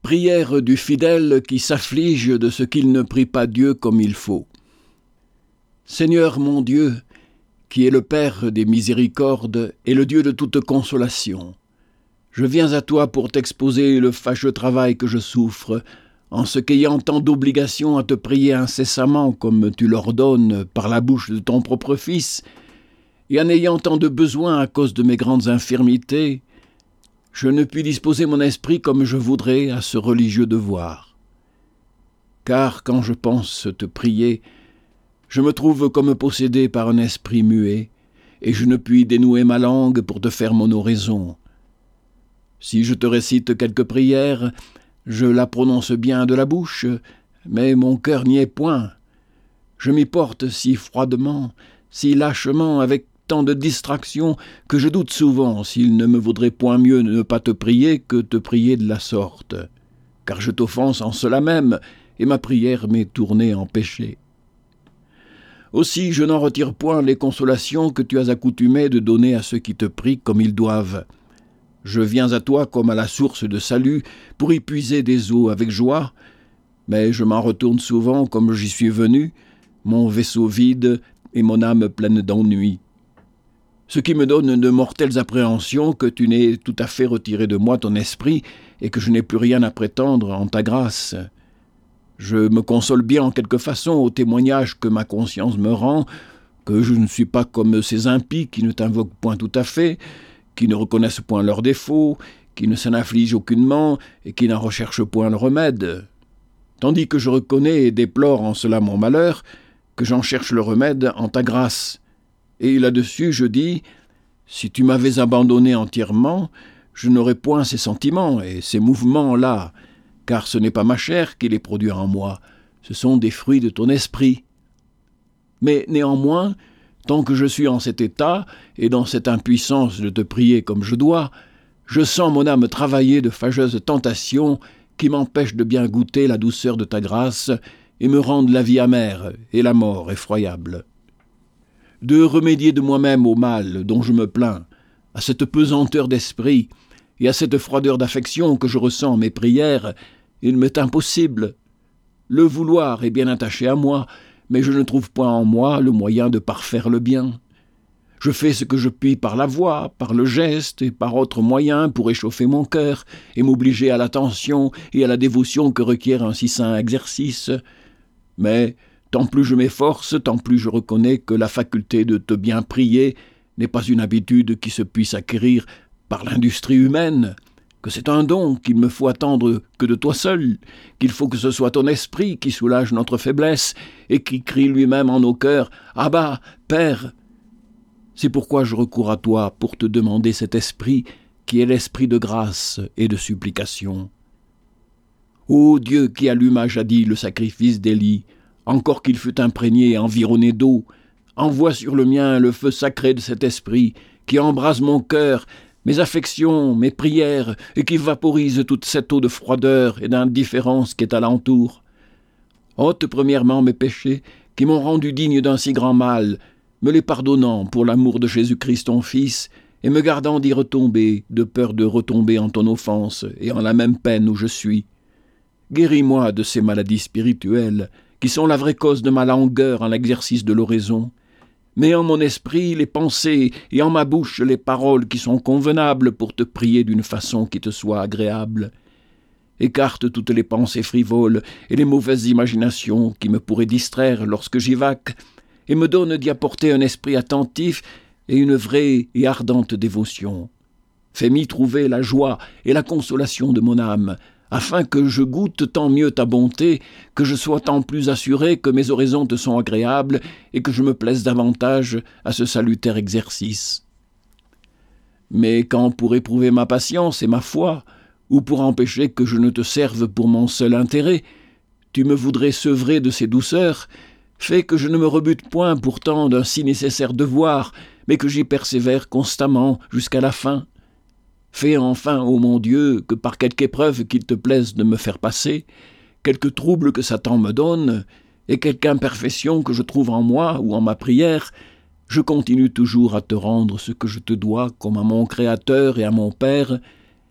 Prière du fidèle qui s'afflige de ce qu'il ne prie pas Dieu comme il faut. Seigneur mon Dieu, qui est le Père des miséricordes et le Dieu de toute consolation, je viens à toi pour t'exposer le fâcheux travail que je souffre, en ce qu'ayant tant d'obligations à te prier incessamment comme tu l'ordonnes par la bouche de ton propre Fils, et en ayant tant de besoins à cause de mes grandes infirmités, je ne puis disposer mon esprit comme je voudrais à ce religieux devoir. Car quand je pense te prier, je me trouve comme possédé par un esprit muet, et je ne puis dénouer ma langue pour te faire mon oraison. Si je te récite quelque prière, je la prononce bien de la bouche, mais mon cœur n'y est point. Je m'y porte si froidement, si lâchement, avec tant de distractions, que je doute souvent s'il ne me vaudrait point mieux ne pas te prier que te prier de la sorte. Car je t'offense en cela même, et ma prière m'est tournée en péché. Aussi je n'en retire point les consolations que tu as accoutumé de donner à ceux qui te prient comme ils doivent. Je viens à toi comme à la source de salut pour y puiser des eaux avec joie, mais je m'en retourne souvent comme j'y suis venu, mon vaisseau vide et mon âme pleine d'ennui. Ce qui me donne de mortelles appréhensions que tu n'aies tout à fait retiré de moi ton esprit et que je n'ai plus rien à prétendre en ta grâce. Je me console bien en quelque façon au témoignage que ma conscience me rend, que je ne suis pas comme ces impies qui ne t'invoquent point tout à fait, qui ne reconnaissent point leurs défauts, qui ne s'en affligent aucunement et qui n'en recherchent point le remède. Tandis que je reconnais et déplore en cela mon malheur, que j'en cherche le remède en ta grâce. Et là-dessus je dis, si tu m'avais abandonné entièrement, je n'aurais point ces sentiments et ces mouvements-là, car ce n'est pas ma chair qui les produit en moi, ce sont des fruits de ton esprit. Mais néanmoins, tant que je suis en cet état et dans cette impuissance de te prier comme je dois, je sens mon âme travailler de fâcheuses tentations qui m'empêchent de bien goûter la douceur de ta grâce et me rendent la vie amère et la mort effroyable. De remédier de moi-même au mal dont je me plains, à cette pesanteur d'esprit et à cette froideur d'affection que je ressens en mes prières, il m'est impossible. Le vouloir est bien attaché à moi, mais je ne trouve point en moi le moyen de parfaire le bien. Je fais ce que je puis par la voix, par le geste et par autres moyens pour échauffer mon cœur et m'obliger à l'attention et à la dévotion que requiert un si saint exercice. Mais tant plus je m'efforce, tant plus je reconnais que la faculté de te bien prier n'est pas une habitude qui se puisse acquérir par l'industrie humaine, que c'est un don qu'il me faut attendre que de toi seul, qu'il faut que ce soit ton esprit qui soulage notre faiblesse et qui crie lui-même en nos cœurs « Abba, Père !» C'est pourquoi je recours à toi pour te demander cet esprit qui est l'esprit de grâce et de supplication. Ô Dieu qui alluma jadis le sacrifice d'Élie, encore qu'il fût imprégné et environné d'eau, envoie sur le mien le feu sacré de cet esprit qui embrase mon cœur, mes affections, mes prières, et qui vaporise toute cette eau de froideur et d'indifférence qui est alentour. Ôte premièrement mes péchés, qui m'ont rendu digne d'un si grand mal, me les pardonnant pour l'amour de Jésus-Christ ton Fils, et me gardant d'y retomber, de peur de retomber en ton offense et en la même peine où je suis. Guéris-moi de ces maladies spirituelles, qui sont la vraie cause de ma langueur en l'exercice de l'oraison. Mets en mon esprit les pensées et en ma bouche les paroles qui sont convenables pour te prier d'une façon qui te soit agréable. Écarte toutes les pensées frivoles et les mauvaises imaginations qui me pourraient distraire lorsque j'y vaque, et me donne d'y apporter un esprit attentif et une vraie et ardente dévotion. Fais-m'y trouver la joie et la consolation de mon âme, afin que je goûte tant mieux ta bonté, que je sois tant plus assuré que mes oraisons te sont agréables et que je me plaise davantage à ce salutaire exercice. Mais quand pour éprouver ma patience et ma foi, ou pour empêcher que je ne te serve pour mon seul intérêt, tu me voudrais sevrer de ces douceurs, fais que je ne me rebute point pourtant d'un si nécessaire devoir, mais que j'y persévère constamment jusqu'à la fin. Fais enfin, ô mon Dieu, que par quelque épreuve qu'il te plaise de me faire passer, quelque trouble que Satan me donne, et quelque imperfection que je trouve en moi ou en ma prière, je continue toujours à te rendre ce que je te dois comme à mon Créateur et à mon Père,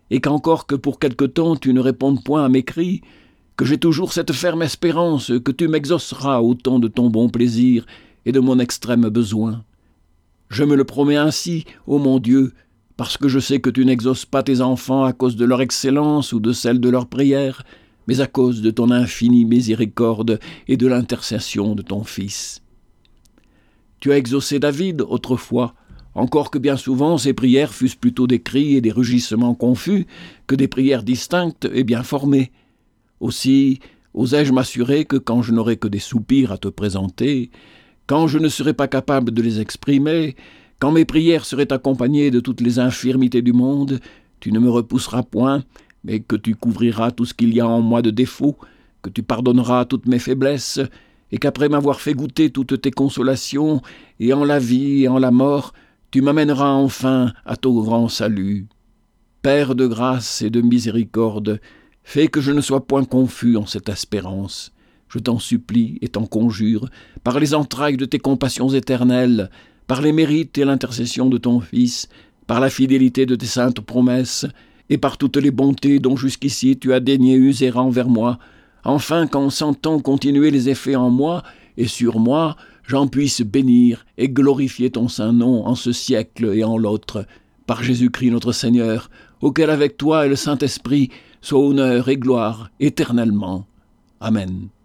et qu'encore que pour quelque temps tu ne répondes point à mes cris, que j'ai toujours cette ferme espérance que tu m'exauceras au temps de ton bon plaisir et de mon extrême besoin. Je me le promets ainsi, ô mon Dieu, parce que je sais que tu n'exauces pas tes enfants à cause de leur excellence ou de celle de leur prière, mais à cause de ton infinie miséricorde et de l'intercession de ton Fils. Tu as exaucé David autrefois, encore que bien souvent ses prières fussent plutôt des cris et des rugissements confus que des prières distinctes et bien formées. Aussi, osais-je m'assurer que quand je n'aurais que des soupirs à te présenter, quand je ne serais pas capable de les exprimer, quand mes prières seraient accompagnées de toutes les infirmités du monde, tu ne me repousseras point, mais que tu couvriras tout ce qu'il y a en moi de défaut, que tu pardonneras toutes mes faiblesses, et qu'après m'avoir fait goûter toutes tes consolations, et en la vie et en la mort, tu m'amèneras enfin à ton grand salut. Père de grâce et de miséricorde, fais que je ne sois point confus en cette espérance. Je t'en supplie et t'en conjure, par les entrailles de tes compassions éternelles, par les mérites et l'intercession de ton Fils, par la fidélité de tes saintes promesses, et par toutes les bontés dont jusqu'ici tu as daigné user envers moi, afin qu'en sentant continuer les effets en moi et sur moi, j'en puisse bénir et glorifier ton saint nom en ce siècle et en l'autre, par Jésus-Christ notre Seigneur, auquel avec toi et le Saint-Esprit soit honneur et gloire éternellement. Amen.